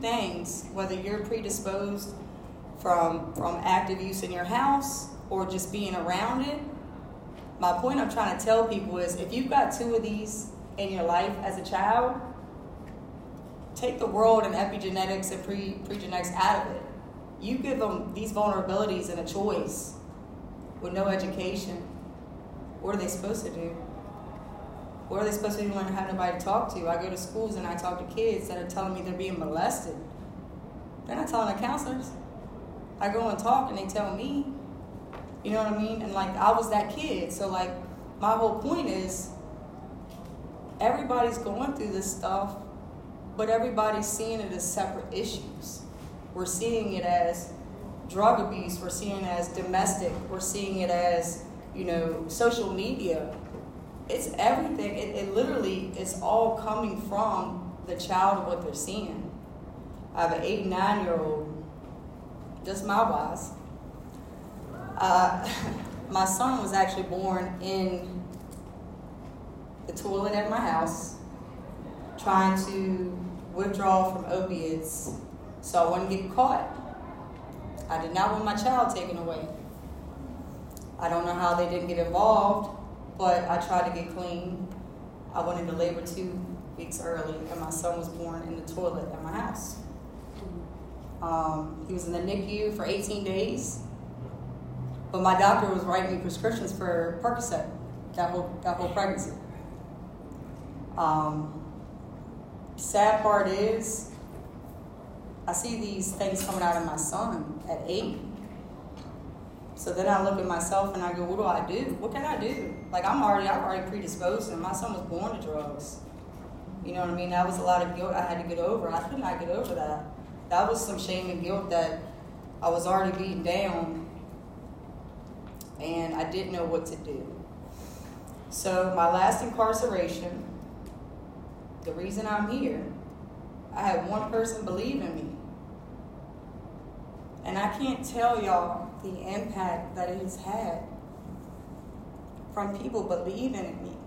things, whether you're predisposed from active use in your house or just being around it. My point I'm trying to tell people is if you've got two of these in your life as a child, take the world and epigenetics and pregenetics out of it. You give them these vulnerabilities and a choice with no education. What are they supposed to do? What are they supposed to do when they have nobody to talk to? I go to schools and I talk to kids that are telling me they're being molested. They're not telling their counselors. I go and talk and they tell me. You know what I mean? And like, I was that kid. So like, my whole point is everybody's going through this stuff, but everybody's seeing it as separate issues. We're seeing it as drug abuse. We're seeing it as domestic. We're seeing it as, social media. It's everything. It literally is all coming from the child of what they're seeing. I have an 8 and 9-year-old, just my wise. My son was actually born in the toilet at my house, trying to withdraw from opiates so I wouldn't get caught. I did not want my child taken away. I don't know how they didn't get involved, but I tried to get clean. I went into labor 2 weeks early, and my son was born in the toilet at my house. He was in the NICU for 18 days, but my doctor was writing me prescriptions for Percocet that whole pregnancy. Sad part is, I see these things coming out of my son at 8. So then I look at myself and I go, what do I do? What can I do? Like, I'm already predisposed, and my son was born to drugs. You know what I mean? That was a lot of guilt I had to get over. I could not get over that. That was some shame and guilt that I was already beaten down, and I didn't know what to do. So my last incarceration, the reason I'm here, I had one person believe in me. And I can't tell y'all the impact that it has had from people believing in me.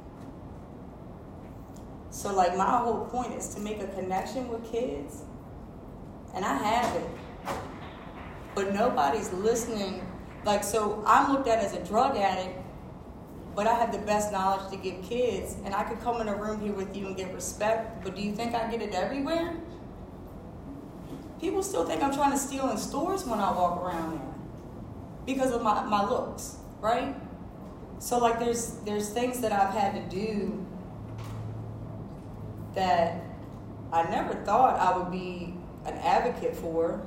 So like, my whole point is to make a connection with kids, and I have it, but nobody's listening. Like, so I'm looked at as a drug addict, but I have the best knowledge to give kids, and I could come in a room here with you and get respect, but do you think I get it everywhere? People still think I'm trying to steal in stores when I walk around there because of my looks, right? So like, there's things that I've had to do that I never thought I would be an advocate for.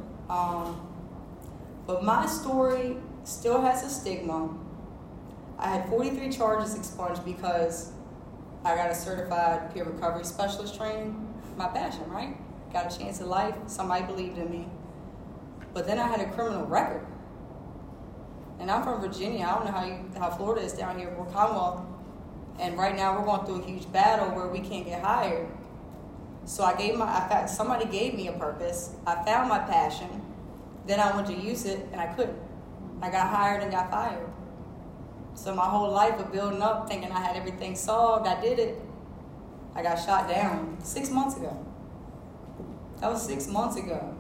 But my story still has a stigma. I had 43 charges expunged because I got a certified peer recovery specialist training. My passion, right? Got a chance at life. Somebody believed in me. But then I had a criminal record. And I'm from Virginia. I don't know how Florida is down here. We're Commonwealth. And right now we're going through a huge battle where we can't get hired. So somebody gave me a purpose. I found my passion. Then I went to use it and I couldn't. I got hired and got fired. So my whole life of building up, thinking I had everything solved, I did it. I got shot down 6 months ago. That was 6 months ago.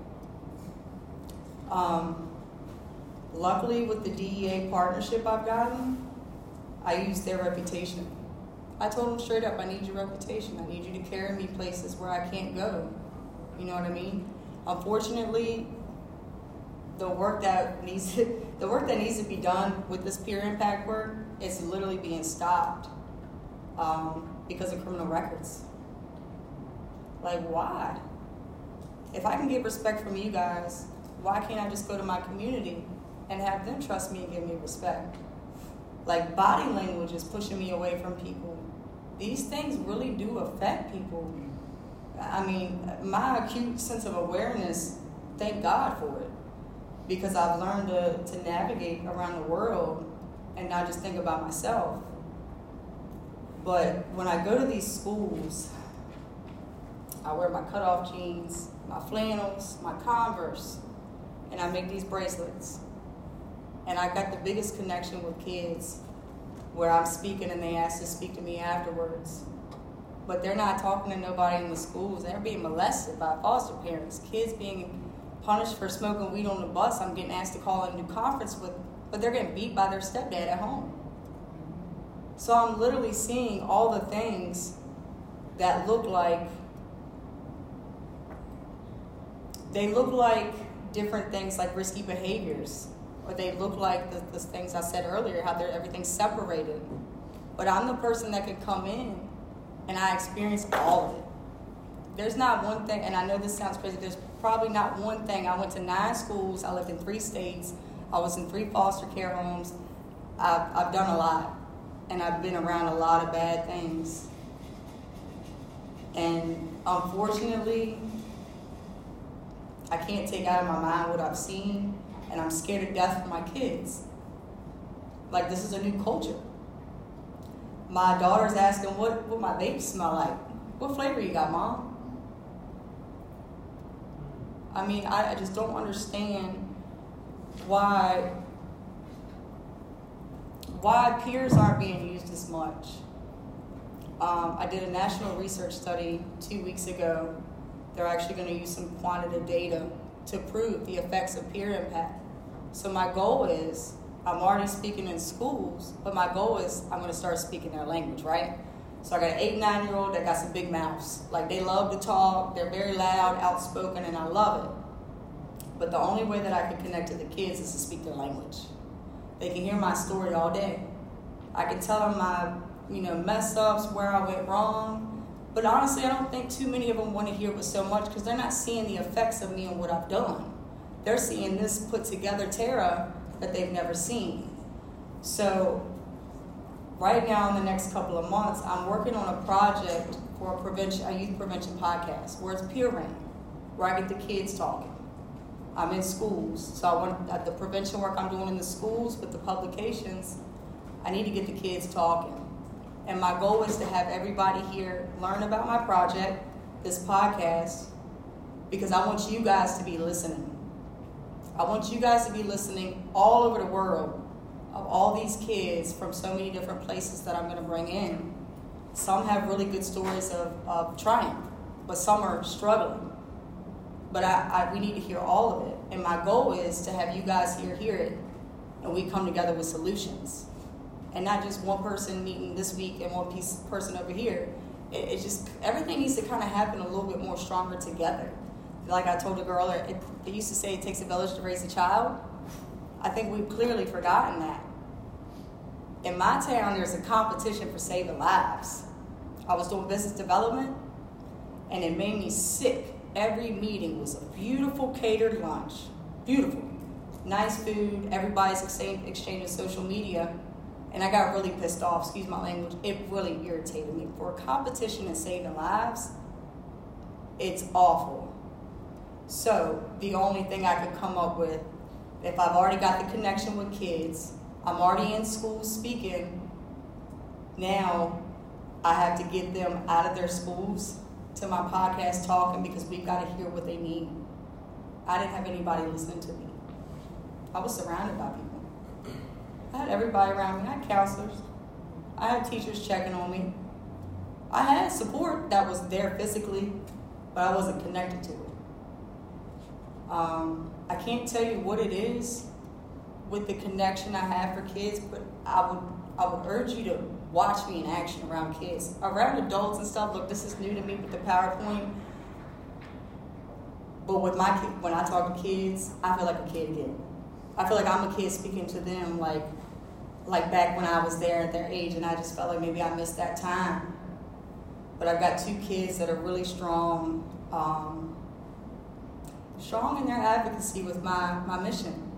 Luckily, with the DEA partnership I've gotten, I used their reputation. I told them straight up, I need your reputation. I need you to carry me places where I can't go. You know what I mean? Unfortunately, the work that needs to be done with this peer impact work is literally being stopped because of criminal records. Like, why? If I can get respect from you guys, why can't I just go to my community and have them trust me and give me respect? Like, body language is pushing me away from people. These things really do affect people. I mean, my acute sense of awareness, thank God for it, because I've learned to navigate around the world and not just think about myself. But when I go to these schools, I wear my cutoff jeans, my flannels, my Converse, and I make these bracelets. And I got the biggest connection with kids where I'm speaking and they ask to speak to me afterwards. but they're not talking to nobody in the schools. They're being molested by foster parents. Kids being punished for smoking weed on the bus. I'm getting asked to call a new conference with, but they're getting beat by their stepdad at home. So I'm literally seeing all the things that look like different things, like risky behaviors, or they look like the things I said earlier, how everything's separated. But I'm the person that could come in and I experience all of it. There's not one thing, and I know this sounds crazy, there's probably not one thing. I went to 9 schools, I lived in 3 states, I was in 3 foster care homes. I've done a lot, and I've been around a lot of bad things. And unfortunately, I can't take out of my mind what I've seen, and I'm scared to death for my kids. Like, this is a new culture. My daughter's asking what my baby smell like. What flavor you got, Mom? I mean, I just don't understand why peers aren't being used as much. I did a national research study 2 weeks ago. They're actually going to use some quantitative data to prove the effects of peer impact. So my goal is, I'm already speaking in schools, but my goal is I'm going to start speaking their language, right? So I got an 8, 9-year-old that got some big mouths. Like, they love to talk, they're very loud, outspoken, and I love it. But the only way that I can connect to the kids is to speak their language. They can hear my story all day. I can tell them my, mess ups, where I went wrong. But honestly, I don't think too many of them want to hear it so much because they're not seeing the effects of me and what I've done. They're seeing this put together Tara that they've never seen. So right now, in the next couple of months, I'm working on a project for a youth prevention podcast where it's peer ring, where I get the kids talking. I'm in schools, so I want the prevention work I'm doing in the schools with the publications. I need to get the kids talking. And my goal is to have everybody here learn about my project, this podcast, because I want you guys to be listening. I want you guys to be listening all over the world of all these kids from so many different places that I'm going to bring in. Some have really good stories of triumph, but some are struggling. But we need to hear all of it. And my goal is to have you guys hear it, and we come together with solutions. And not just one person meeting this week and one person over here. It's just, everything needs to kind of happen a little bit more stronger together. Like I told a girl, they used to say it takes a village to raise a child. I think we've clearly forgotten that. In my town, there's a competition for saving lives. I was doing business development, and it made me sick. Every meeting was a beautiful catered lunch. Beautiful. Nice food. Everybody's exchanging social media. And I got really pissed off, excuse my language. It really irritated me. For a competition in saving lives, it's awful. So the only thing I could come up with, if I've already got the connection with kids, I'm already in school speaking, now I have to get them out of their schools to my podcast talking because we've got to hear what they need. I didn't have anybody listening to me. I was surrounded by people. I had everybody around me. I had counselors. I had teachers checking on me. I had support that was there physically, but I wasn't connected to it. I can't tell you what it is with the connection I have for kids, but I would urge you to watch me in action around kids. Around adults and stuff, look, this is new to me with the PowerPoint. But with when I talk to kids, I feel like a kid again. I feel like I'm a kid speaking to them like back when I was there at their age, and I just felt like maybe I missed that time. But I've got 2 kids that are really strong in their advocacy with my mission.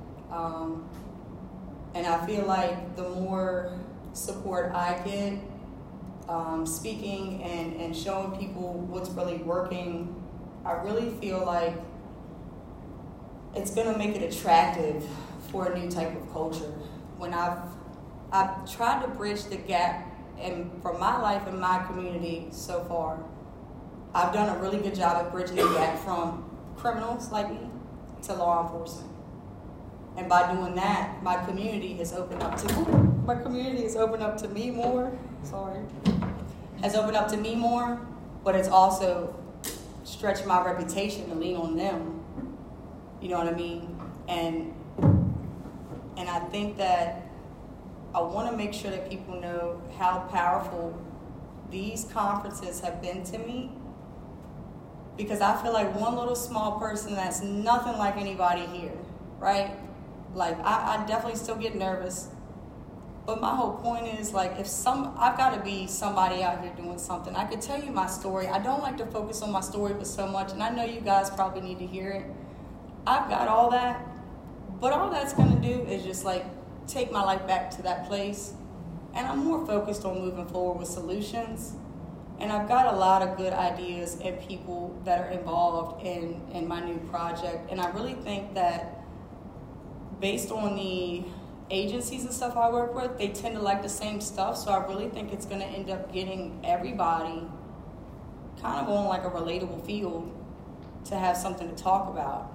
And I feel like the more support I get, speaking and showing people what's really working, I really feel like it's going to make it attractive for a new type of culture. When I've tried to bridge the gap from my life and my community so far, I've done a really good job at bridging the gap from criminals like me to law enforcement. And by doing that, my community has opened up to me more. Sorry. has opened up to me more, but it's also stretched my reputation to lean on them. You know what I mean? And I think that I want to make sure that people know how powerful these conferences have been to me, because I feel like one little small person that's nothing like anybody here, right? Like, I definitely still get nervous, but my whole point is, like, I've got to be somebody out here doing something. I could tell you my story. I don't like to focus on my story but so much, and I know you guys probably need to hear it. I've got all that, but all that's going to do is just, like, take my life back to that place. And I'm more focused on moving forward with solutions. And I've got a lot of good ideas and people that are involved in my new project. And I really think that based on the agencies and stuff I work with, they tend to like the same stuff. So I really think it's going to end up getting everybody kind of on like a relatable field to have something to talk about.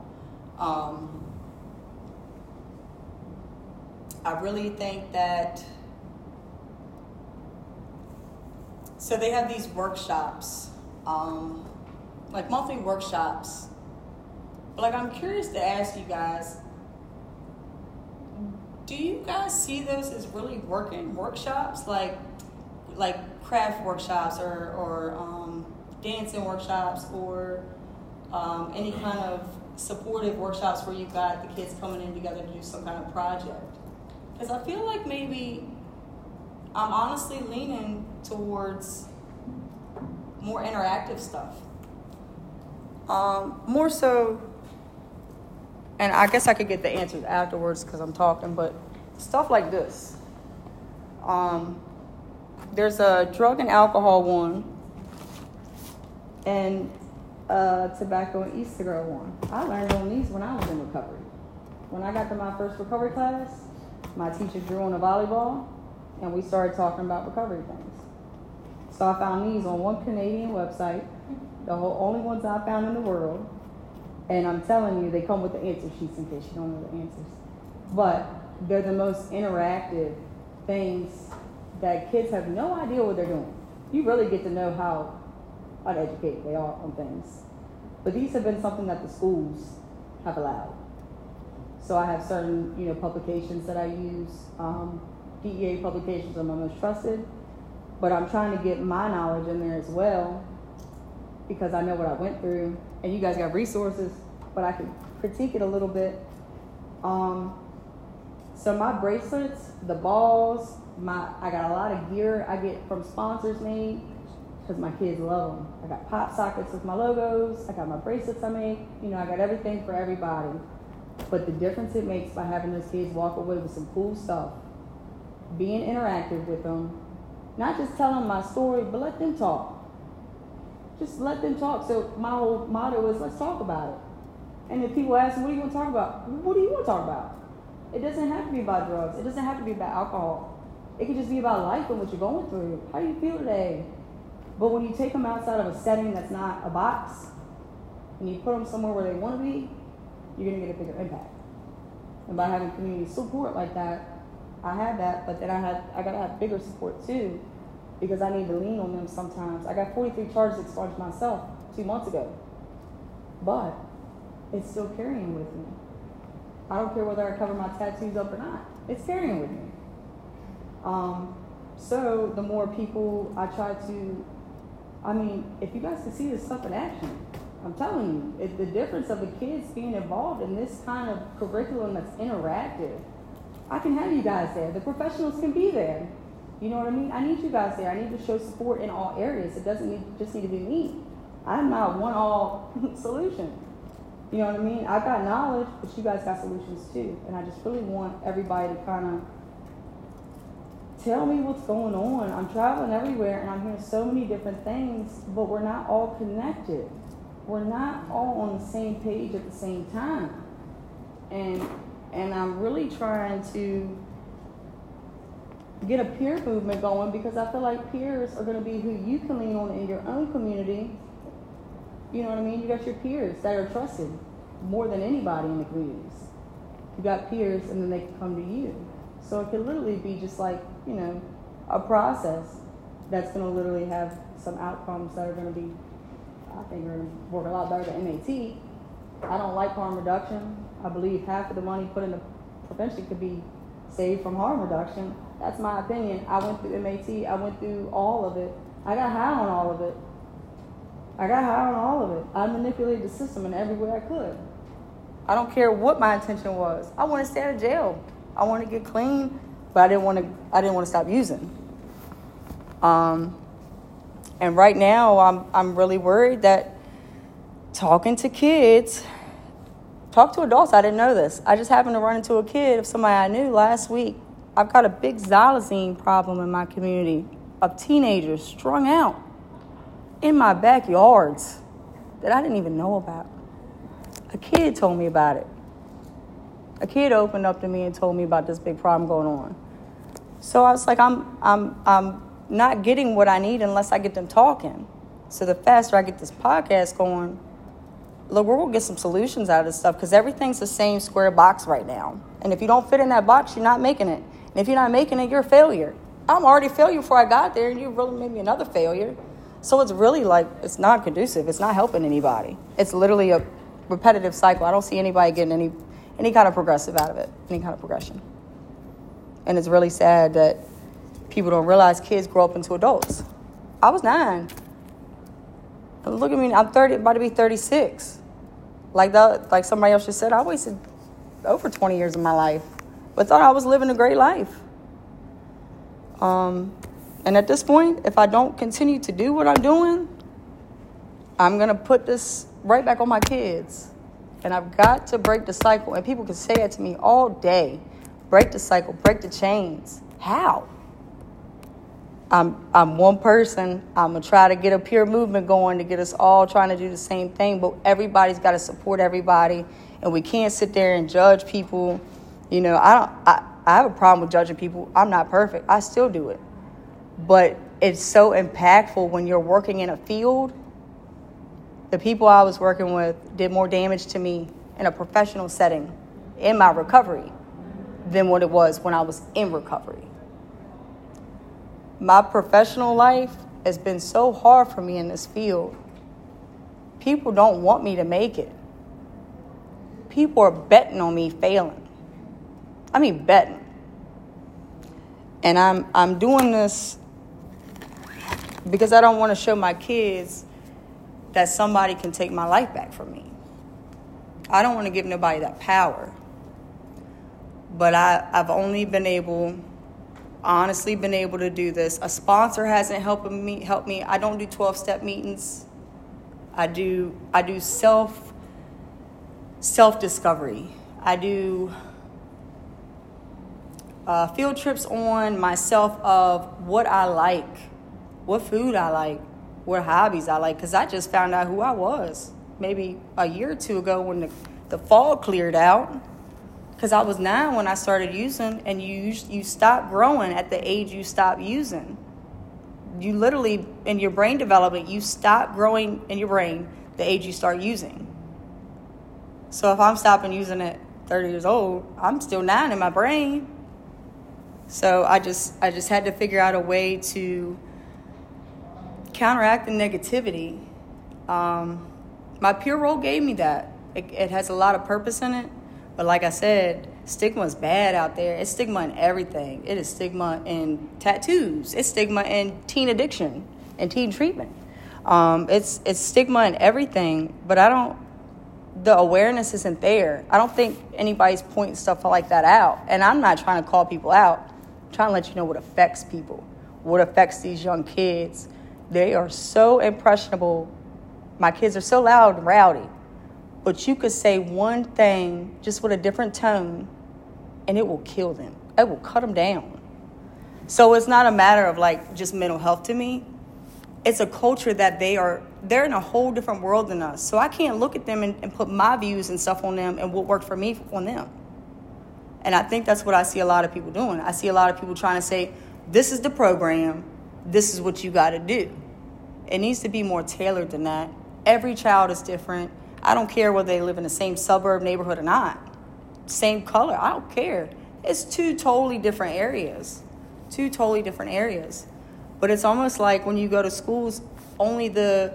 I really think that, so they have these workshops, like monthly workshops. But like, I'm curious to ask you guys, do you guys see those as really working workshops, like craft workshops or dancing workshops or any kind of supportive workshops where you've got the kids coming in together to do some kind of project? Because I feel like maybe I'm honestly leaning towards more interactive stuff. More so, and I guess I could get the answers afterwards because I'm talking, but stuff like this. There's a drug and alcohol one and tobacco and e-cigarette one. I learned on these when I was in recovery. When I got to my first recovery class, my teacher drew on a volleyball, and we started talking about recovery things. So I found these on one Canadian website, only ones I found in the world. And I'm telling you, they come with the answer sheets in case you don't know the answers. But they're the most interactive things that kids have no idea what they're doing. You really get to know how uneducated they are on things. But these have been something that the schools have allowed. So I have certain, publications that I use. DEA publications are my most trusted, but I'm trying to get my knowledge in there as well because I know what I went through, and you guys got resources, but I can critique it a little bit. So my bracelets, the balls, I got a lot of gear I get from sponsors made because my kids love them. I got pop sockets with my logos. I got my bracelets I make. I got everything for everybody. But the difference it makes by having those kids walk away with some cool stuff, being interactive with them, not just telling them my story, but let them talk. Just let them talk. So my whole motto is, let's talk about it. And if people ask me, what do you want to talk about? What do you want to talk about? It doesn't have to be about drugs. It doesn't have to be about alcohol. It could just be about life and what you're going through. How do you feel today? But when you take them outside of a setting that's not a box, and you put them somewhere where they want to be, you're going to get a bigger impact. And by having community support like that, I had that, but then I got to have bigger support too, because I need to lean on them sometimes. I got 43 charges expunged myself 2 months ago, but it's still carrying with me. I don't care whether I cover my tattoos up or not. It's carrying with me. So the more people I try to, if you guys can see this stuff in action, I'm telling you, the difference of the kids being involved in this kind of curriculum that's interactive. I can have you guys there. The professionals can be there. You know what I mean? I need you guys there. I need to show support in all areas. It doesn't just need to be me. I'm not one-all solution. You know what I mean? I've got knowledge, but you guys got solutions too. And I just really want everybody to kind of tell me what's going on. I'm traveling everywhere, and I'm hearing so many different things, but we're not all connected. We're not all on the same page at the same time. And I'm really trying to get a peer movement going, because I feel like peers are going to be who you can lean on in your own community. You know what I mean? You got your peers that are trusted more than anybody in the communities. You got peers, and then they can come to you. So it could literally be just like, a process. that's going to literally have some outcomes that are going to be, I think, are going to work a lot better than MAT. I don't like harm reduction. I believe half of the money put into prevention could be saved from harm reduction. That's my opinion. I went through MAT. I went through all of it. I got high on all of it. I manipulated the system in every way I could. I don't care what my intention was. I want to stay out of jail. I want to get clean, but I didn't want to stop using. And right now, I'm really worried that talking to kids, talk to adults. I didn't know this. I just happened to run into a kid of somebody I knew last week. I've got a big xylazine problem in my community of teenagers strung out in my backyards that I didn't even know about. A kid told me about it. A kid opened up to me and told me about this big problem going on. So I was like, I'm not getting what I need unless I get them talking. So the faster I get this podcast going, look, we're going to get some solutions out of this stuff because everything's the same square box right now. And if you don't fit in that box, you're not making it. And if you're not making it, you're a failure. I'm already a failure before I got there, and you really made me another failure. So it's really like, it's not conducive. It's not helping anybody. It's literally a repetitive cycle. I don't see anybody getting any kind of progressive out of it, any kind of progression. And it's really sad that people don't realize kids grow up into adults. I was 9. And look at me, I'm 30, about to be 36. Like somebody else just said, I wasted over 20 years of my life, but thought I was living a great life. And at this point, if I don't continue to do what I'm doing, I'm going to put this right back on my kids. And I've got to break the cycle. And people can say that to me all day. Break the cycle, break the chains. How? I'm one person. I'm going to try to get a peer movement going to get us all trying to do the same thing. But everybody's got to support everybody. And we can't sit there and judge people. You know, I have a problem with judging people. I'm not perfect. I still do it. But it's so impactful when you're working in a field. The people I was working with did more damage to me in a professional setting in my recovery than what it was when I was in recovery. My professional life has been so hard for me in this field. People don't want me to make it. People are betting on me failing. I mean, betting. And I'm doing this because I don't want to show my kids that somebody can take my life back from me. I don't want to give nobody that power. But I've only honestly been able to do this. A sponsor hasn't helped me. I don't do 12-step meetings. I do self-discovery. I do field trips on myself of what I like, what food I like, what hobbies I like, because I just found out who I was maybe a year or two ago when the fog cleared out, because I was 9 when I started using, and you stop growing at the age you stop using. You literally, in your brain development, you stop growing in your brain the age you start using. So if I'm stopping using at 30 years old, I'm still 9 in my brain. So I just had to figure out a way to counteract the negativity. My peer role gave me that. It has a lot of purpose in it. But like I said, stigma is bad out there. It's stigma in everything. It is stigma in tattoos. It's stigma in teen addiction and teen treatment. It's stigma in everything. But the awareness isn't there. I don't think anybody's pointing stuff like that out. And I'm not trying to call people out. I'm trying to let you know what affects people, what affects these young kids. They are so impressionable. My kids are so loud and rowdy. But you could say one thing just with a different tone, and it will kill them. It will cut them down. So it's not a matter of like just mental health to me. It's a culture that they're in a whole different world than us. So I can't look at them and put my views and stuff on them and what worked for me on them. And I think that's what I see a lot of people doing. I see a lot of people trying to say, this is the program. This is what you got to do. It needs to be more tailored than that. Every child is different. I don't care whether they live in the same suburb, neighborhood or not. Same color, I don't care. It's two totally different areas. But it's almost like when you go to schools, only the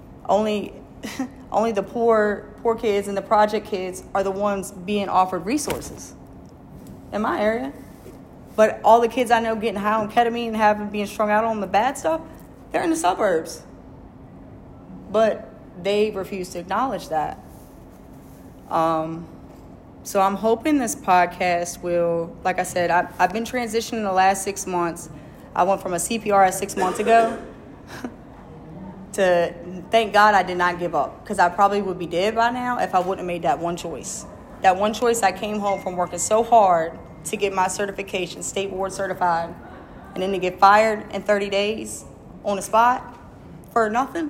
poor kids and the project kids are the ones being offered resources in my area. But all the kids I know getting high on ketamine and being strung out on the bad stuff, they're in the suburbs. But they refuse to acknowledge that. So I'm hoping this podcast will, like I said, I've been transitioning the last 6 months. I went from a CPR at 6 months ago to, thank God I did not give up, because I probably would be dead by now if I wouldn't have made that one choice. That one choice, I came home from working so hard to get my certification, state board certified, and then to get fired in 30 days on the spot for nothing.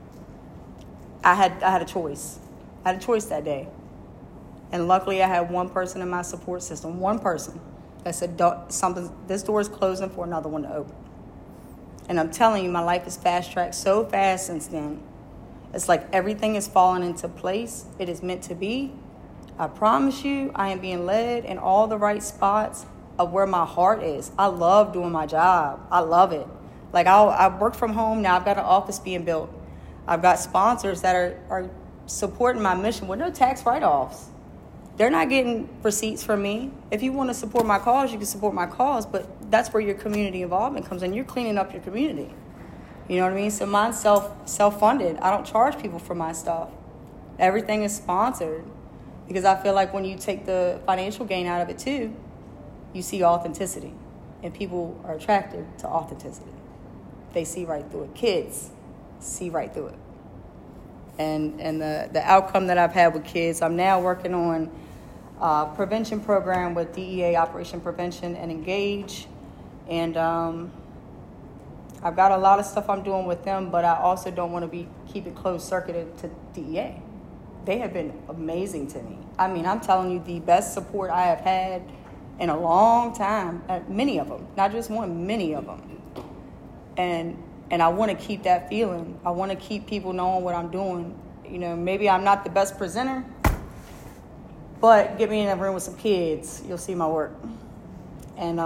I had a choice. I had a choice that day. And luckily, I had one person in my support system, one person that said, this door is closing for another one to open. And I'm telling you, my life is fast-tracked so fast since then. It's like everything is falling into place. It is meant to be. I promise you, I am being led in all the right spots of where my heart is. I love doing my job. I love it. Like, I work from home now. I've got an office being built. I've got sponsors that are supporting my mission with no tax write-offs. They're not getting receipts from me. If you want to support my cause, you can support my cause, but that's where your community involvement comes in. You're cleaning up your community. You know what I mean? So mine's self-funded. I don't charge people for my stuff. Everything is sponsored, because I feel like when you take the financial gain out of it too, you see authenticity, and people are attracted to authenticity. They see right through it. Kids see right through it. And the outcome that I've had with kids, I'm now working on a prevention program with DEA, Operation Prevention and Engage. And I've got a lot of stuff I'm doing with them, but I also don't want to keep it closed-circuited to DEA. They have been amazing to me. I mean, I'm telling you, the best support I have had in a long time, many of them, not just one, many of them. And I want to keep that feeling. I want to keep people knowing what I'm doing. You know, maybe I'm not the best presenter, but get me in a room with some kids, you'll see my work. And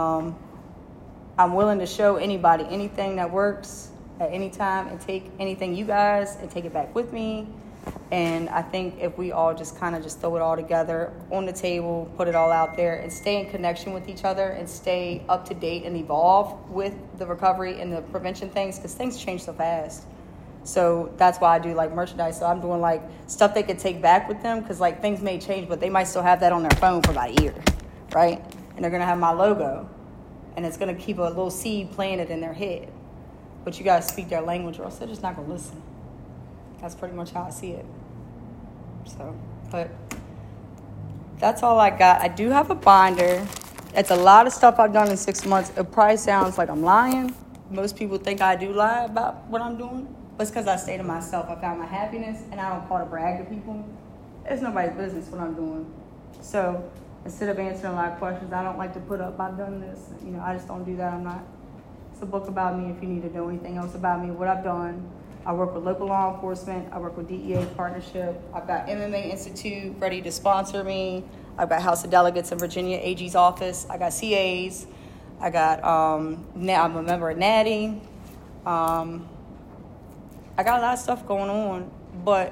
I'm willing to show anybody anything that works at any time, and take anything you guys and take it back with me. And I think if we all just kind of just throw it all together on the table, put it all out there, and stay in connection with each other, and stay up to date and evolve with the recovery and the prevention things, because things change so fast. So that's why I do like merchandise. So I'm doing like stuff they could take back with them, because like things may change, but they might still have that on their phone for about a year, right? And they're going to have my logo, and it's going to keep a little seed planted in their head. But you got to speak their language, or else they're just not going to listen. That's pretty much how I see it. So, but that's all I got. I do have a binder. It's a lot of stuff I've done in 6 months. It probably sounds like I'm lying. Most people think I do lie about what I'm doing. But it's because I stay to myself. I found my happiness, and I don't call to brag to people. It's nobody's business what I'm doing. So instead of answering a lot of questions, I don't like to put up, I've done this. You know, I just don't do that. It's a book about me if you need to know anything else about me, what I've done. I work with local law enforcement. I work with DEA partnership. I've got MMA Institute ready to sponsor me. I've got House of Delegates in Virginia, AG's office. I got CAs. I got, I'm a member of NADI. I got a lot of stuff going on, but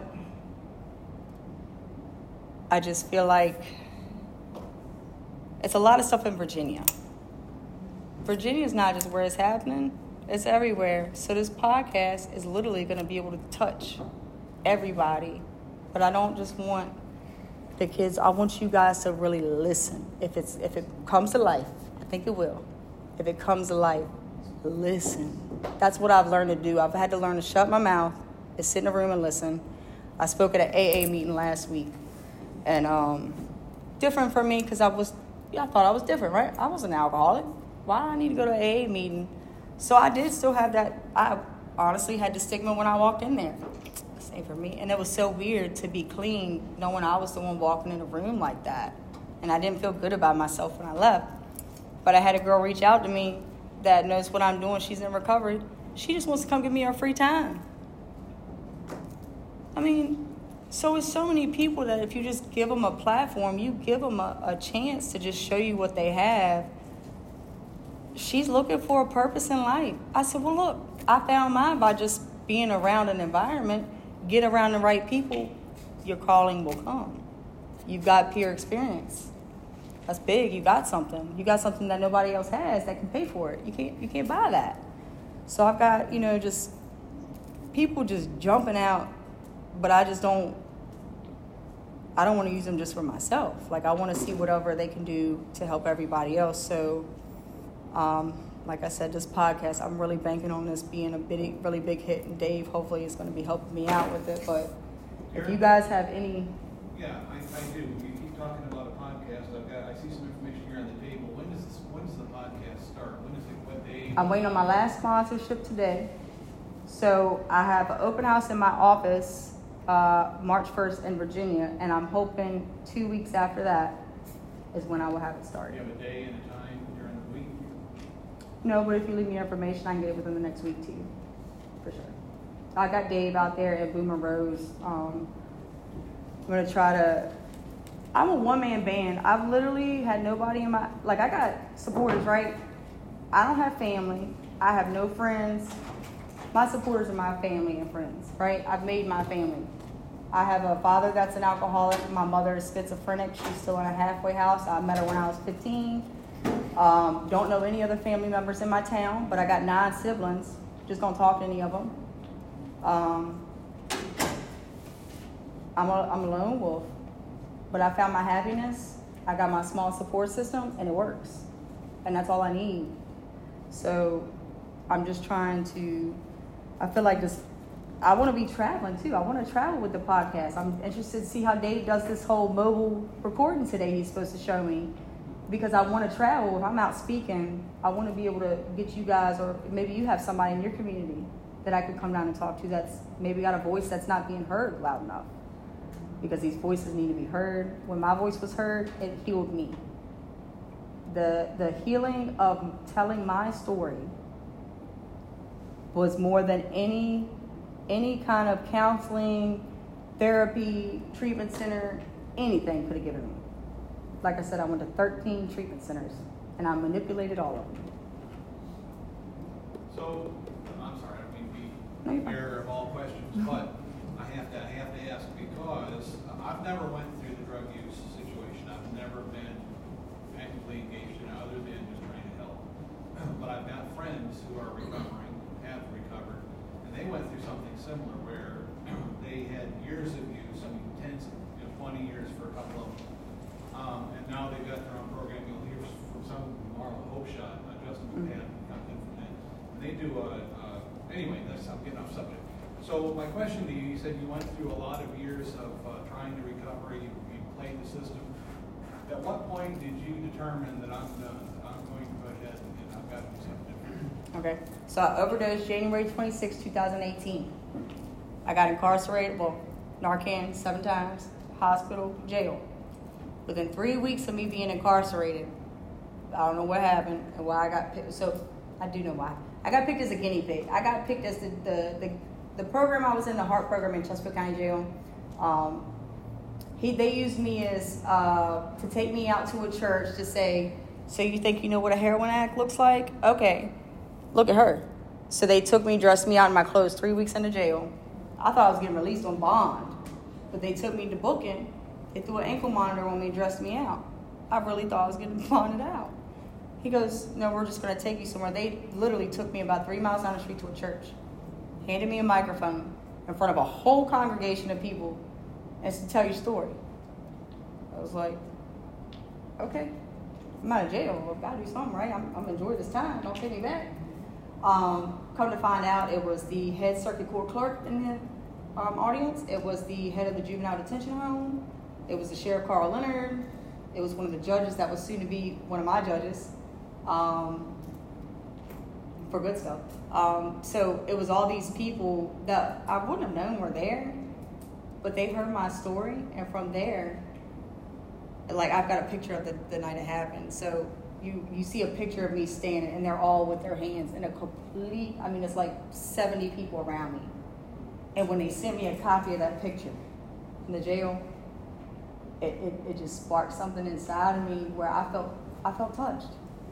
I just feel like it's a lot of stuff in Virginia. Virginia is not just where it's happening. It's everywhere. So this podcast is literally going to be able to touch everybody. But I don't just want the kids. I want you guys to really listen. If it comes to life, I think it will. If it comes to life, listen. That's what I've learned to do. I've had to learn to shut my mouth and sit in a room and listen. I spoke at an AA meeting last week. And different for me, because I thought I was different, right? I was an alcoholic. Why do I need to go to an AA meeting? So I did still have that. I honestly had the stigma when I walked in there. Same for me. And it was so weird to be clean, knowing I was the one walking in a room like that. And I didn't feel good about myself when I left. But I had a girl reach out to me that knows what I'm doing. She's in recovery. She just wants to come give me her free time. I mean, so it's so many people that if you just give them a platform, you give them a chance to just show you what they have. she's looking for a purpose in life. I said, well, look, I found mine by just being around an environment. Get around the right people, your calling will come. You've got peer experience. That's big. You got something. You got something that nobody else has that can pay for it. You can't buy that. So I've got, just people just jumping out, but I don't want to use them just for myself. Like, I want to see whatever they can do to help everybody else. So, like I said, this podcast, I'm really banking on this being a really big hit. And Dave, hopefully, is going to be helping me out with it. But if you guys have any... Yeah, I do. You keep talking about a podcast. I see some information here on the table. When does the podcast start? What day? I'm waiting on my last sponsorship today. So I have an open house in my office March 1st in Virginia, and I'm hoping 2 weeks after that is when I will have it started. Do you have a day and a time during the week? No, but if you leave me information, I can get it within the next week to you, for sure. I got Dave out there at Boomer Rose. I'm going to try to... I'm a one-man band. I've literally had nobody in my... Like, I got supporters, right? I don't have family. I have no friends. My supporters are my family and friends, right? I've made my family. I have a father that's an alcoholic. My mother is schizophrenic. She's still in a halfway house. I met her when I was 15. Don't know any other family members in my town, but I got 9 siblings. Just don't talk to any of them. I'm a lone wolf, but I found my happiness. I got my small support system, and it works. And that's all I need. So I'm just trying to... I feel like I want to be traveling too. I want to travel with the podcast. I'm interested to see how Dave does this whole mobile recording today he's supposed to show me, because I want to travel. If I'm out speaking, I want to be able to get you guys, or maybe you have somebody in your community that I could come down and talk to that's maybe got a voice that's not being heard loud enough, because these voices need to be heard. When my voice was heard, it healed me. The healing of telling my story was more than any kind of counseling, therapy, treatment center, anything could have given me. Like I said, I went to 13 treatment centers, and I manipulated all of them. So, I'm sorry, I don't mean to be here of all questions, but I have to ask, because I've never went through the drug use situation. I've never been actively engaged in it other than just trying to help. But I've got friends who are recovering, have recovered, and they went through something similar where they had years of use, 10, 20 years for a couple of them. And now they've got their own program. You'll hear from some of them tomorrow, Hope Shot, Justin McCann, got them from that. And they do anyway, I'm getting off subject. So my question to you, you said you went through a lot of years of trying to recover, you played the system. At what point did you determine that I'm done, I'm going to go ahead and I've got to do something different? Okay, so I overdosed January 26, 2018. I got incarcerated, Narcan 7 times, hospital, jail. Within 3 weeks of me being incarcerated, I don't know what happened and why I got picked. So I do know why. I got picked as a guinea pig. I got picked as the program I was in, the heart program in Chesapeake County Jail. They used me as to take me out to a church to say, so you think you know what a heroin addict looks like? Okay, look at her. So they took me, dressed me out in my clothes 3 weeks into jail. I thought I was getting released on bond, but they took me to booking. They threw an ankle monitor on me, dressed me out. I really thought I was getting bonded out. He goes, no, we're just going to take you somewhere. They literally took me about 3 miles down the street to a church, handed me a microphone in front of a whole congregation of people, and said, tell your story. I was like, okay, I'm out of jail. Well, I've got to do something, right? I'm enjoying this time. Don't take me back. Come to find out, it was the head circuit court clerk in the audience. It was the head of the juvenile detention home. It was the Sheriff Carl Leonard. It was one of the judges that was soon to be one of my judges for good stuff. So it was all these people that I wouldn't have known were there, but they heard my story, and from there, like, I've got a picture of the night it happened. So you see a picture of me standing, and they're all with their hands in a complete, it's like 70 people around me. And when they sent me a copy of that picture in the jail, it just sparked something inside of me where I felt touched.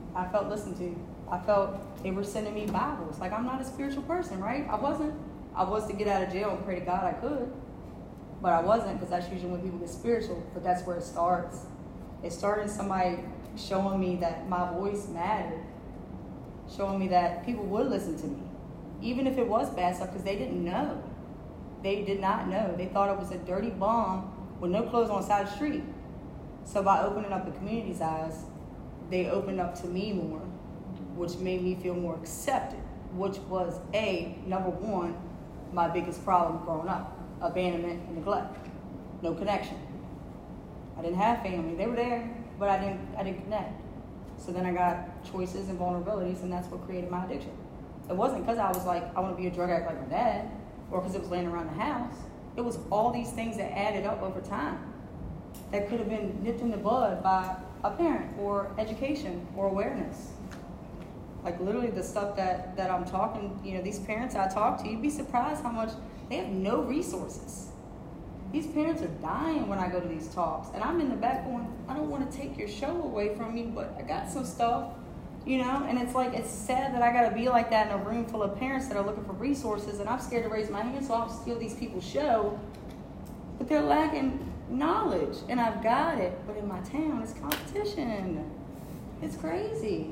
I felt listened to. I felt they were sending me Bibles. Like, I'm not a spiritual person, right? I wasn't. I was to get out of jail and pray to God I could. But I wasn't, because that's usually when people get spiritual. But that's where it starts. It started in somebody showing me that my voice mattered. Showing me that people would listen to me. Even if it was bad stuff, because they didn't know. They did not know. They thought it was a dirty bum with no clothes on the side of the street. So by opening up the community's eyes, they opened up to me more, which made me feel more accepted, which was number one, my biggest problem growing up. Abandonment and neglect. No connection. I didn't have family. They were there, but I didn't connect. So then I got choices and vulnerabilities, and that's what created my addiction. It wasn't because I was like, I want to be a drug addict like my dad, or because it was laying around the house. It was all these things that added up over time that could have been nipped in the bud by a parent, or education, or awareness. Like literally the stuff that I'm talking, these parents I talk to, you'd be surprised how much they have no resources. These parents are dying when I go to these talks, and I'm in the back going, I don't want to take your show away from you, but I got some stuff, and it's like, it's sad that I got to be like that in a room full of parents that are looking for resources, and I'm scared to raise my hand, so I'll steal these people's show, but they're lacking knowledge, and I've got it, but in my town, it's competition. It's crazy.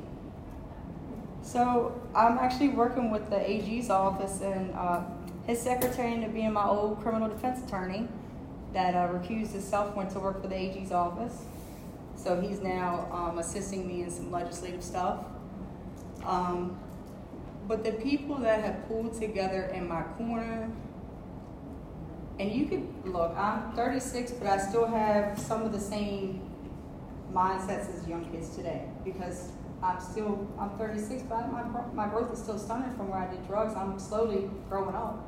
So I'm actually working with the AG's office, and his secretary ended up being my old criminal defense attorney that recused himself, went to work for the AG's office. So he's now assisting me in some legislative stuff. But the people that have pulled together in my corner, and you could, look, I'm 36, but I still have some of the same mindsets as young kids today, because I'm 36, but my growth is still stunning from where I did drugs. I'm slowly growing up.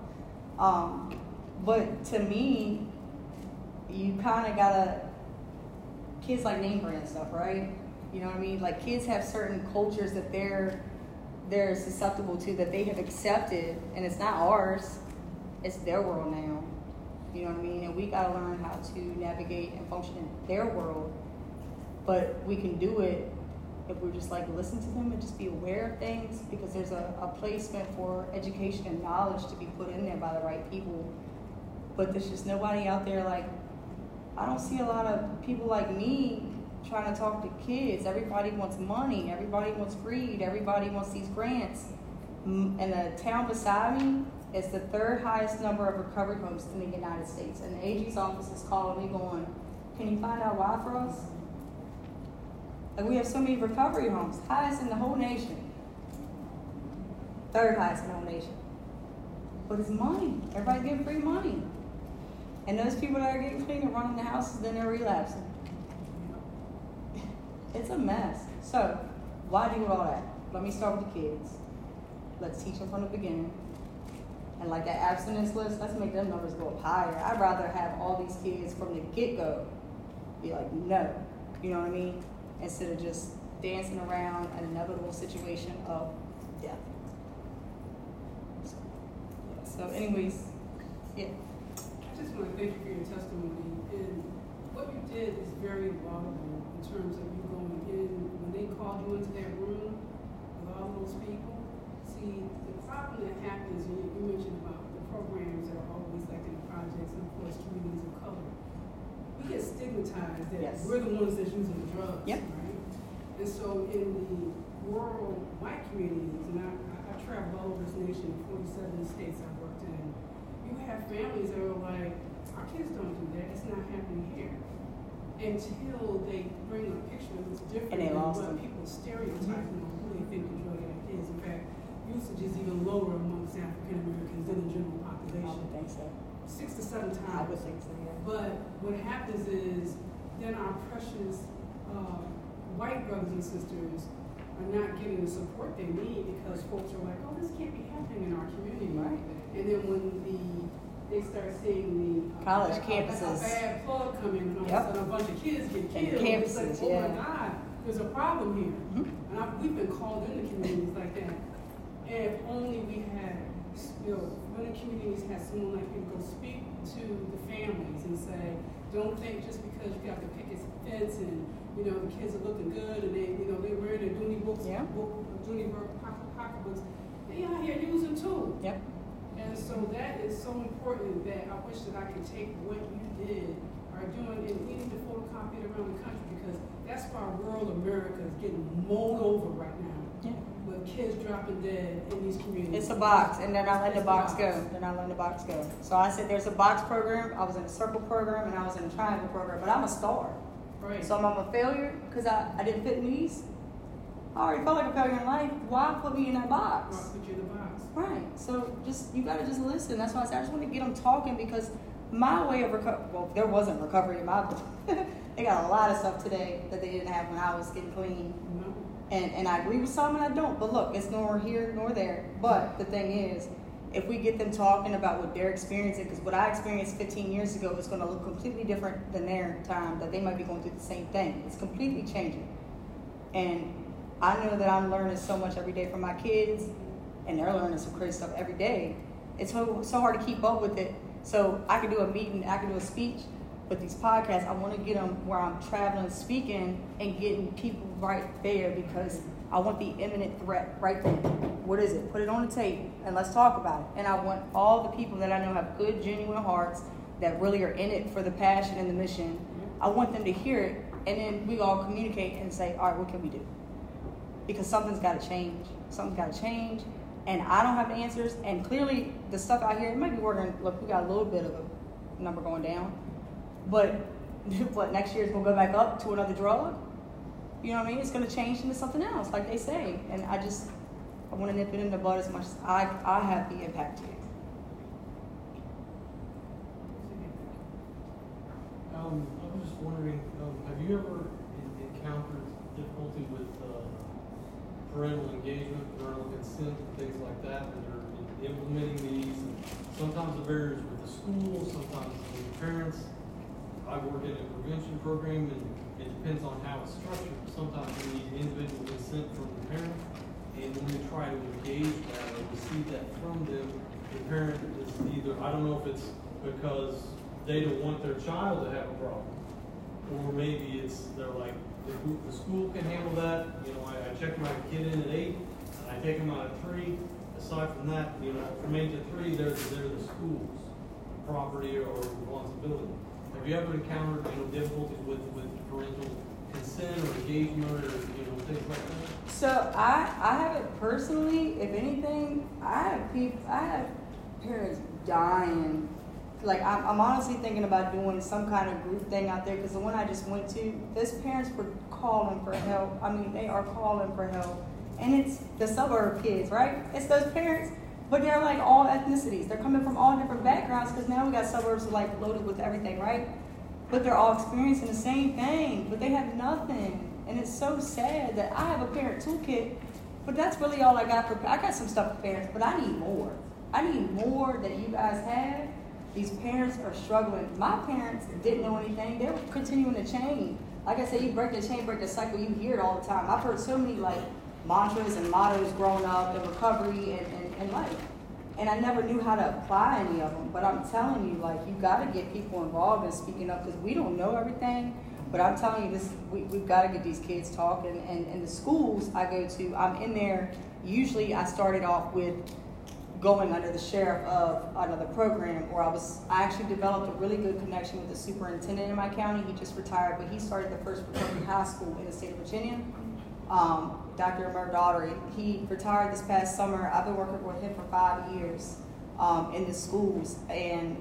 But to me, you kind of gotta, kids like name brand stuff, right? You know what I mean? Like, kids have certain cultures that they're susceptible to, that they have accepted, and it's not ours, it's their world now. You know what I mean? And we gotta learn how to navigate and function in their world. But we can do it if we just listen to them and just be aware of things, because there's a placement for education and knowledge to be put in there by the right people. But there's just nobody out there I don't see a lot of people like me trying to talk to kids. Everybody wants money. Everybody wants greed. Everybody wants these grants. And the town beside me is the third highest number of recovery homes in the United States. And the AG's office is calling me going, can you find out why for us? We have so many recovery homes, highest in the whole nation. Third highest in the whole nation. But it's money. Everybody's getting free money. And those people that are getting clean and running the houses, then they're relapsing. It's a mess. So, why do all that? Let me start with the kids. Let's teach them from the beginning. And like that abstinence list, let's make them numbers go up higher. I'd rather have all these kids from the get-go be like, no. You know what I mean? Instead of just dancing around an inevitable situation of death. So anyways, yeah. I just want to thank you for your testimony. And what you did is very laudable in terms of you going in, when they called you into that room with all those people. See, the problem that happens, you mentioned about the programs that are always like in the projects, and of course communities of color. We get stigmatized that we're the ones that's using the drugs, right? And so in the rural white communities, and I travel all over this nation, 47 states I've worked in, you have families that are like, our kids don't do that, it's not happening here. Until they bring a picture that's different than what people stereotype on who they think the drug addict is. In fact, usage is even lower amongst African Americans than the general population. I would think so. 6 to 7 times. I would think so, yeah. But what happens is then our precious white brothers and sisters are not getting the support they need, because folks are like, oh, this can't be happening in our community. Right. And then when they start seeing the college a campuses, bad plug come in, and all of a sudden a bunch of kids get killed. Campuses, it's like, oh my God, there's a problem here. Mm-hmm. And we've been called into communities like that. And if only we had, when the communities had someone like you go speak to the families and say, don't think just because you got the outfits, and you know the kids are looking good, and they're wearing their Dooney books, Dooney pocketbooks. They out here using too. Yep. And so that is so important that I wish that I could take what you did are doing and we need to photocopy it around the country, because that's why rural America is getting mowed over right now. Yeah. With kids dropping dead in these communities. It's a box, and they're not letting the box go. They're not letting the box go. So I said there's a box program. I was in a circle program, and I was in a triangle program. But I'm a star. Right. So I'm a failure because I didn't fit in these. I already felt like a failure in life. Why put me in that box? Why put you in the box? Right. So you gotta just listen. That's why I said I just want to get them talking, because my way of recovery. Well, there wasn't recovery in my book. They got a lot of stuff today that they didn't have when I was getting clean. No. And I agree with some and I don't. But look, it's nor here nor there. But the thing is, if we get them talking about what they're experiencing, because what I experienced 15 years ago is going to look completely different than their time, that they might be going through the same thing. It's completely changing. And I know that I'm learning so much every day from my kids, and they're learning some crazy stuff every day. It's so hard to keep up with it. So I can do a meeting, I can do a speech, but these podcasts, I want to get them where I'm traveling, speaking, and getting people right there, because I want the imminent threat right there. What is it? Put it on the table, and let's talk about it. And I want all the people that I know have good, genuine hearts that really are in it for the passion and the mission. I want them to hear it, and then we all communicate and say, all right, what can we do? Because something's got to change. Something's got to change. And I don't have the answers. And clearly, the stuff out here, it might be working. Look, we got a little bit of a number going down. But what, next year is going to go back up to another drug? You know what I mean? It's going to change into something else, like they say. And I want to nip it in the bud as much as I have the impact here. I was just wondering, have you ever encountered difficulty with parental engagement, parental consent, and things like that, when they're implementing these? And sometimes the barriers with the school, sometimes with the parents. I work in a prevention program, and it depends on how it's structured. Sometimes we need individual consent from the parent, and when we try to engage that or receive that from them, the parent is either, I don't know if it's because they don't want their child to have a problem, or maybe it's they're like, the school can handle that. You know, I check my kid in at 8, and I take him out at 3. Aside from that, you know, from 8 to 3, they're the school's property or responsibility. Have you ever encountered, you know, difficulties with parental consent or engagement or, you know, things like that? So I haven't personally. If anything, I have parents dying. Like I'm honestly thinking about doing some kind of group thing out there, because the one I just went to, those parents were calling for help. I mean, they are calling for help, and it's the suburb kids, right? It's those parents, but they're like all ethnicities. They're coming from all different backgrounds, because now we got suburbs like loaded with everything, right? But they're all experiencing the same thing, but they have nothing, and it's so sad that I have a parent toolkit, but that's really all I got for. I got some stuff for parents, but I need more. I need more that you guys have. These parents are struggling. My parents didn't know anything. They were continuing to change. Like I said, you break the chain, break the cycle. You hear it all the time. I've heard so many like mantras and mottos growing up in recovery and life. And I never knew how to apply any of them. But I'm telling you, like, you got to get people involved in speaking up, because we don't know everything. But I'm telling you, we've got to get these kids talking. And the schools I go to, I'm in there. Usually I started off with going under the sheriff of another program, where I actually developed a really good connection with the superintendent in my county. He just retired, but he started the first recovery high school in the state of Virginia. Dr. Amir Daughtery, he retired this past summer. I've been working with him for 5 years in the schools, and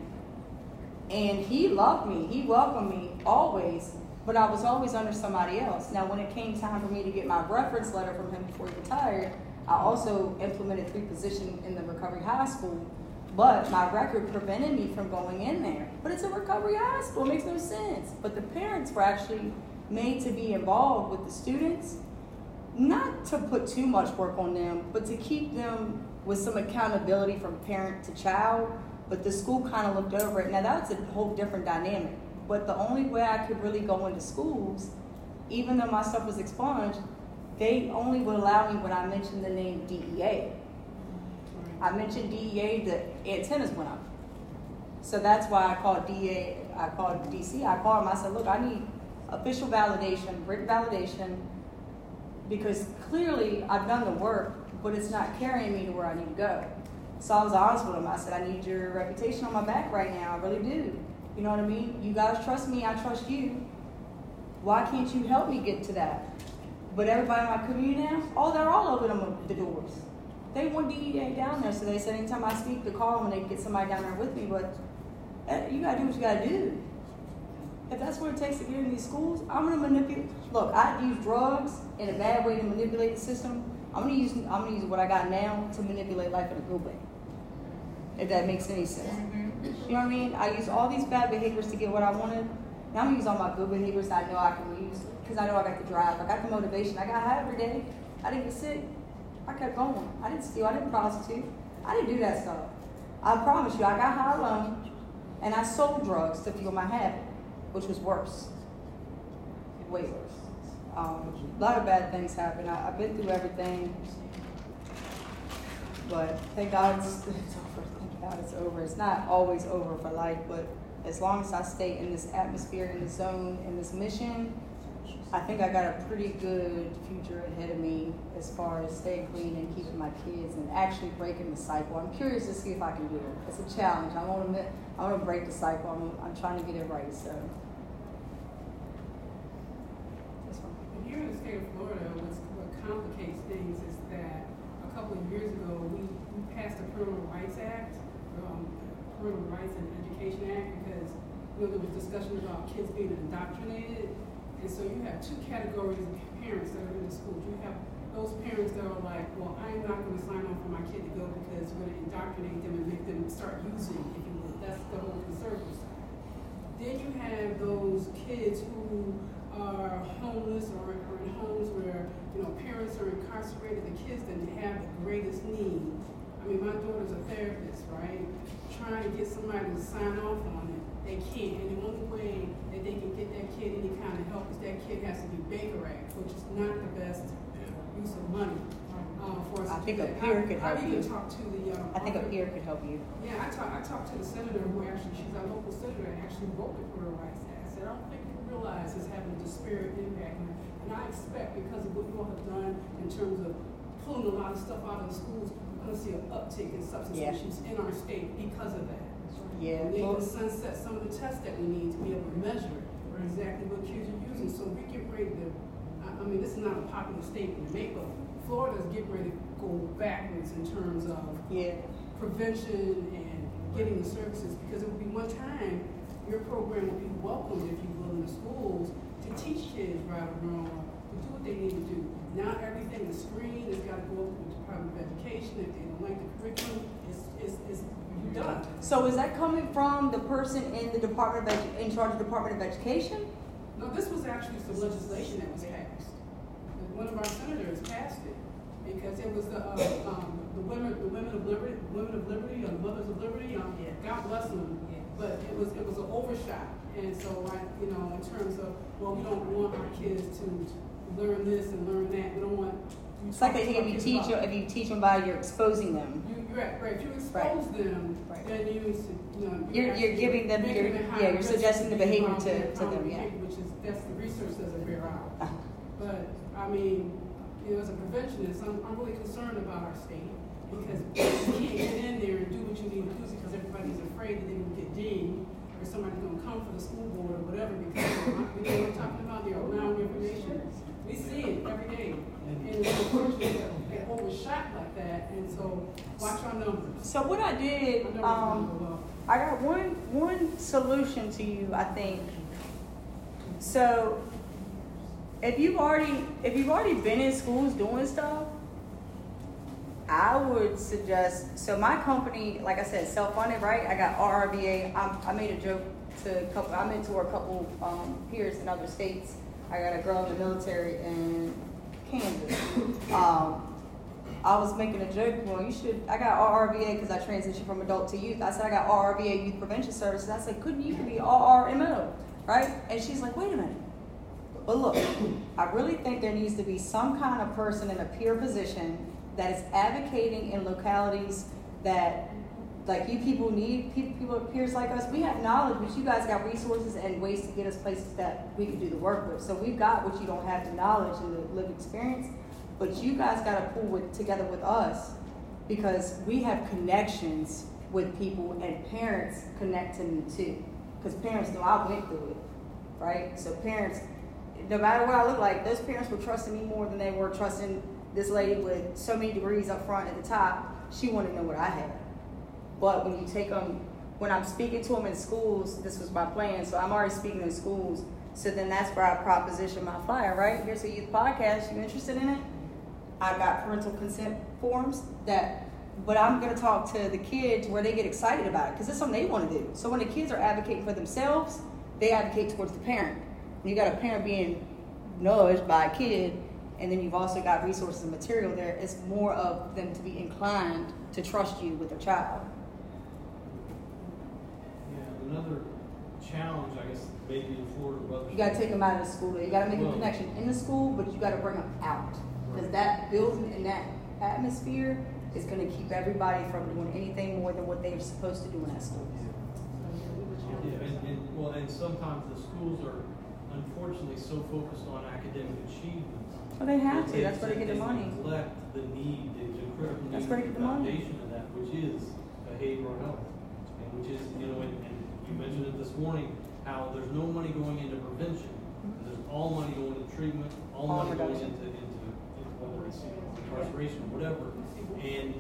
he loved me. He welcomed me always, but I was always under somebody else. Now, when it came time for me to get my reference letter from him before he retired, I also implemented 3 positions in the recovery high school, but my record prevented me from going in there. But it's a recovery high school, it makes no sense. But the parents were actually made to be involved with the students, not to put too much work on them, but to keep them with some accountability from parent to child. But the school kind of looked over it. Now that's a whole different dynamic. But the only way I could really go into schools, even though my stuff was expunged, they only would allow me when I mentioned the name DEA. I mentioned DEA, the antennas went up. So that's why I called DEA, I called DC, I called them, I said, look, I need official validation, written validation, because clearly I've done the work, but it's not carrying me to where I need to go. So I was honest with him. I said, I need your reputation on my back right now. I really do. You know what I mean? You guys trust me. I trust you. Why can't you help me get to that? But everybody in my community now, they're all over the doors. They want DEA down there, so they said anytime I speak to call them and they get somebody down there with me, but you gotta do what you gotta do. If that's what it takes to get in these schools, I'm gonna manipulate. Look, I use drugs in a bad way to manipulate the system. I'm gonna use what I got now to manipulate life in a good way. If that makes any sense. You know what I mean? I use all these bad behaviors to get what I wanted. Now I'm gonna use all my good behaviors that I know I can use, because I know I got the drive, I got the motivation, I got high every day. I didn't get sick. I kept going. I didn't steal. I didn't prostitute. I didn't do that stuff. I promise you, I got high alone, and I sold drugs to fuel my habit, which was worse. Way worse. A lot of bad things happen. I've been through everything, but thank God it's over. Thank God it's over. It's not always over for life, but as long as I stay in this atmosphere, in this zone, in this mission, I think I got a pretty good future ahead of me as far as staying clean and keeping my kids and actually breaking the cycle. I'm curious to see if I can do it. It's a challenge. I want to break the cycle. I'm trying to get it right. So. Here in the state of Florida, what complicates things is that a couple of years ago we passed the Parental Rights Act, Parental Rights and Education Act, because there was discussion about kids being indoctrinated. And so you have two categories of parents that are in the schools. You have those parents that are like, well, I'm not going to sign on for my kid to go because we're going to indoctrinate them and make them start using, if you will. That's the whole conservative side. Then you have those kids who are homeless or in homes where, parents are incarcerated, the kids that have the greatest need. I mean, my daughter's a therapist, right? Trying to get somebody to sign off on it, they can't. And the only way that they can get that kid any kind of help is that kid has to be Baker Act, which is not the best use of money for us. I think a peer could help you. Talk to the, I think a peer could help you. Yeah, I talked to the senator who she's our local senator and actually wrote the Parental Rights Act. I said, I don't think you realize it's having a disparate impact. And I expect, because of what you all have done in terms of pulling a lot of stuff out of the schools, we're going to see an uptick in substance issues in our state because of that. Yeah. And they can sunset some of the tests that we need to be able to measure exactly what kids are using. So we get ready to, I mean, this is not a popular statement to make, but Florida's getting ready to go backwards in terms of prevention and getting the services, because it will be one time your program will be welcomed, if you will, in the schools to teach kids right or wrong, to do what they need to do. Now everything is screened, it's got to go to the Department of Education. If they don't like the curriculum, it's done. So is that coming from the person in the in charge of the Department of Education? No, this was actually some legislation that was passed. One of our senators passed it because it was the women of liberty, or the mothers of liberty. God bless them. But it was an overshot. And so, in terms of, well, we don't want our kids to learn this and learn that. We don't want. It's like if you teach them by, you're exposing them. You're right. If you expose them, then you're giving them, you're suggesting the behavior to them. That's the research doesn't bear out. But I mean, as a preventionist, I'm really concerned about our state, because you can't get in there and do what you need to do because everybody's afraid that they're going to get dinged or somebody's going to come for the school board or whatever, because we're talking about the allowing information. We see it every day. And it's unfortunate that they overshot like that. And so watch our numbers. So what I did, I got one solution to you, I think. So if you've already been in schools doing stuff, I would suggest, so my company, like I said, self-funded, right? I got RRBA. I made a joke to a couple, I mentor a couple peers in other states. I got a girl in the military in Kansas. I was making a joke, well, I got RRBA because I transitioned from adult to youth. I said I got RRBA Youth Prevention Services. I said, couldn't you be RRMO, right? And she's like, wait a minute. But look, I really think there needs to be some kind of person in a peer position that is advocating in localities that Like you people need people peers like us. We have knowledge, but you guys got resources and ways to get us places that we can do the work with. So we've got what you don't have, the knowledge and the lived experience, but you guys got to pull together with us because we have connections with people and parents connect to me too. Because parents know I went through it, right? So parents, no matter what I look like, those parents were trusting me more than they were trusting this lady with so many degrees up front at the top. She wanted to know what I had. But when you take them, when I'm speaking to them in schools, this was my plan. So I'm already speaking in schools. So then that's where I proposition my flyer, right? Here's a youth podcast. You interested in it? I got parental consent forms but I'm going to talk to the kids where they get excited about it because it's something they want to do. So when the kids are advocating for themselves, they advocate towards the parent. And you got a parent being nudged by a kid, and then you've also got resources and material there. It's more of them to be inclined to trust you with their child. Yeah, another challenge, I guess, maybe in Florida, brother. You got to take them out of the school. You got to make a connection in the school, but you got to bring them out because that building and that atmosphere is going to keep everybody from doing anything more than what they're supposed to do in that school. Yeah, and sometimes the schools are unfortunately so focused on academic achievement. Well, they have to. That's where they get the money. They neglect the need, the critical need, That's where they get the money. foundation of that, which is behavioral health, and which is, and you mentioned it this morning, how there's no money going into prevention. There's all money going into treatment, all money going into whether it's incarceration or whatever, and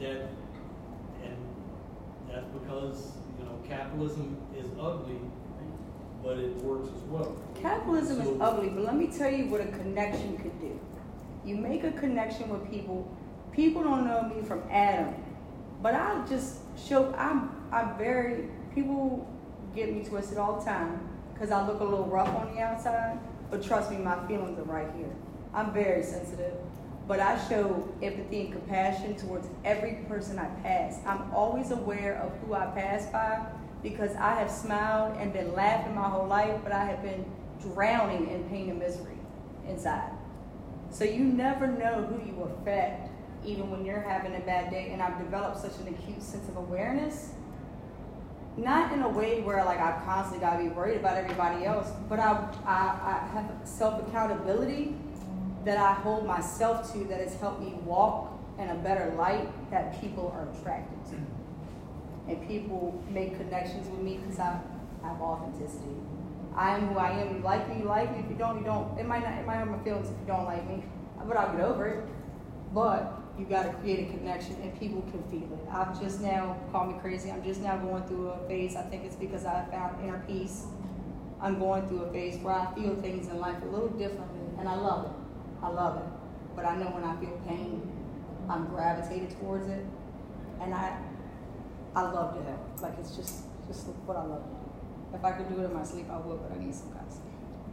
that's because capitalism is ugly, but it works as well. Capitalism is ugly, but let me tell you what a connection could do. You make a connection with people. People don't know me from Adam, but I'll just show. I'm very. People get me twisted all the time because I look a little rough on the outside, but trust me, my feelings are right here. I'm very sensitive, but I show empathy and compassion towards every person I pass. I'm always aware of who I pass by because I have smiled and been laughing my whole life, but I have been drowning in pain and misery inside. So you never know who you affect, even when you're having a bad day. And I've developed such an acute sense of awareness, not in a way where like I've constantly got to be worried about everybody else, but I have self-accountability that I hold myself to that has helped me walk in a better light that people are attracted to. And people make connections with me because I have authenticity. I am who I am. You like me, you like me. If you don't, you don't. It might hurt my feelings if you don't like me, but I'll get over it. But you got to create a connection, and people can feel it. I've just now, call me crazy, I'm just now going through a phase. I think it's because I found inner peace. I'm going through a phase where I feel things in life a little differently, and I love it. I love it. But I know when I feel pain, I'm gravitated towards it, and I love to help. Like it's just what I love to do. If I could do it in my sleep, I would, but I need some kind of sleep.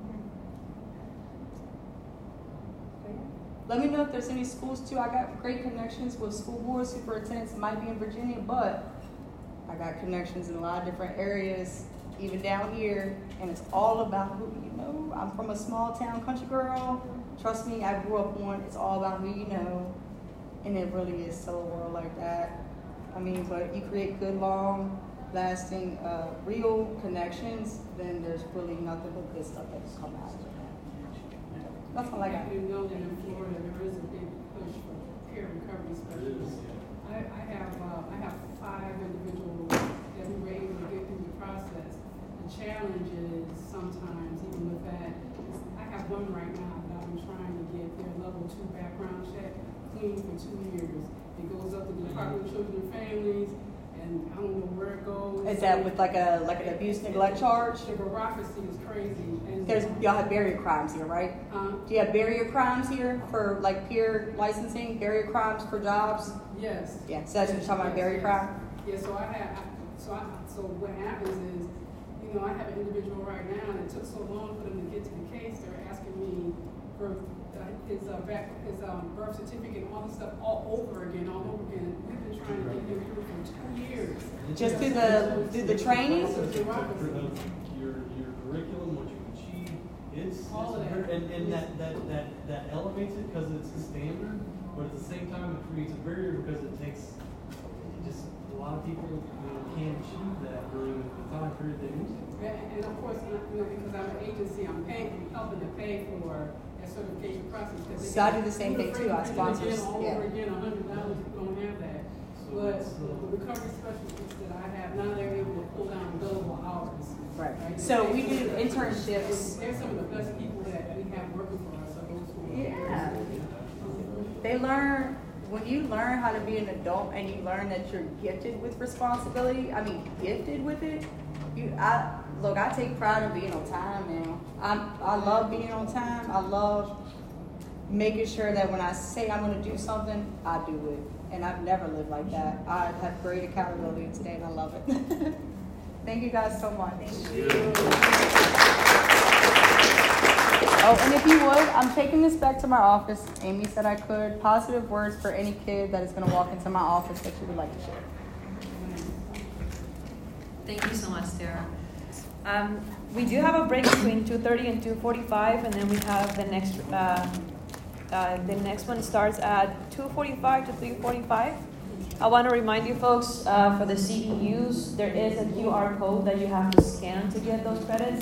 Okay. Let me know if there's any schools too. I got great connections with school board superintendents. It might be in Virginia, but I got connections in a lot of different areas, even down here, and it's all about who you know. I'm from a small town country girl. Trust me, I grew up on it's all about who you know, and it really is still a world like that. I mean, but you create good, long-lasting, real connections, then there's really nothing but good stuff that can come out of that. That's all I got. You know that in Florida there is a big push for peer recovery specialists. I have 5 individuals that we were able to get through the process. The challenge is sometimes, even with that, I have one right now that I've been trying to get their level 2 background check clean for 2 years. It goes up to the Department of Children and Families, and I don't know where it goes. Is that with like an abuse neglect charge? The bureaucracy is crazy. And Y'all have barrier crimes here, right? Do you have barrier crimes here for like peer licensing, barrier crimes for jobs? Yes. Yeah, so that's what you're talking about, barrier crime? Yeah, so what happens is, I have an individual right now, and it took so long for them to get to the case, they're asking me for his birth certificate and all this stuff all over again. We've been trying to get him through for 2 years. Just through the training? Your curriculum, what you achieve, it's all of that. And that elevates it because it's the standard, but at the same time it creates a barrier because it takes a lot of people, can't achieve that during the time period they need to. And of course, because I'm an agency, I'm helping to pay for that certification process. So I do the same thing too. I sponsor. All Yeah. over again, $100, you don't have that. But the recovery specialists that I have, now they're able to pull down billable hours. Right. So we do internships. They're some of the best people that we have working for us. Are those who are, Yeah. They learn, when you learn how to be an adult and you learn that you're gifted with responsibility, gifted with it, I take pride in being on time now. I love being on time. I love making sure that when I say I'm going to do something, I do it. And I've never lived like that. I have great accountability today and I love it. Thank you guys so much. Thank you. Oh, and if you would, I'm taking this back to my office. Amy said I could. Positive words for any kid that is going to walk into my office that you would like to share. Thank you so much, Sarah. We do have a break between 2:30 and 2:45, and then we have the next one starts at 2:45 to 3:45. I want to remind you folks, for the CEUs, there is a QR code that you have to scan to get those credits.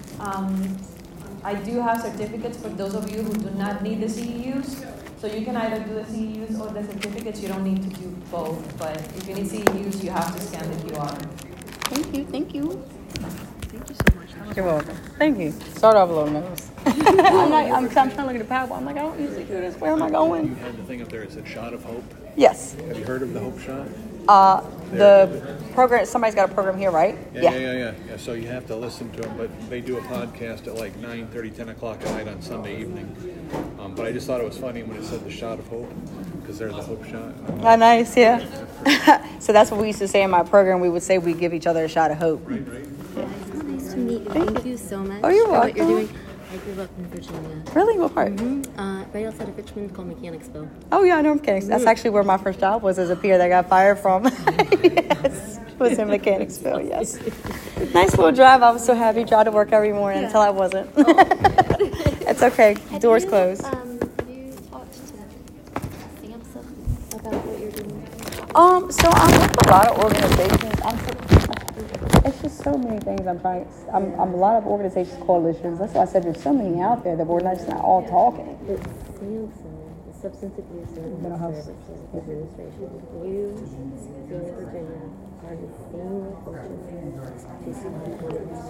I do have certificates for those of you who do not need the CEUs. So you can either do the CEUs or the certificates. You don't need to do both. But if you need CEUs, you have to scan the QR. Thank you. Thank you so much. You're welcome. Thank you. Start off a little nervous. I'm trying to look at the PowerPoint. I'm like, I don't usually do this. Where am I going? You had the thing up there that said Shot of Hope. Yes. Have you heard of the Hope Shot? The program, somebody's got a program here, right? Yeah. So you have to listen to them, but they do a podcast at like 9:30, 10 o'clock at night on Sunday evening. But I just thought it was funny when it said the Shot of Hope, because they're the Hope Shot. Oh, nice, yeah. So that's what we used to say in my program. We would say we give each other a shot of hope. Right. Nice to meet you. Thank you so much Oh, you're for what you're welcome. doing. I grew up in Virginia. Really? What part? Right outside of Richmond called Mechanicsville. Oh, yeah, I know Mechanics. That's actually where my first job was as a peer that got fired from. Yes, was in Mechanicsville, yes. Nice little drive. I was so happy. Drive to work every morning until I wasn't. It's okay. Doors closed. Have you talked to SAMHSA about what you're doing? So I'm with a lot of organizations. It's just so many things I'm trying. I'm a lot of organizations, coalitions. That's why I said there's so many out there that we're just not all talking. It's SAMHSA, the Substance Abuse and Mental Health Services Administration. You, being in Virginia, are the senior focus to support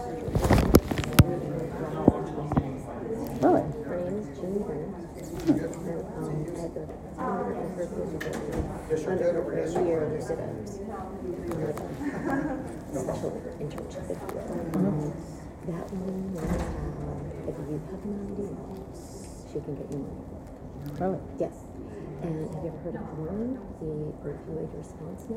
Really? Her name is Jean Bennett. And at the time of her position, under her year, they did a special internship. That one was if you have an idea, she can get you money. Really? Yes. And have you ever heard of WORN, the opioid response network?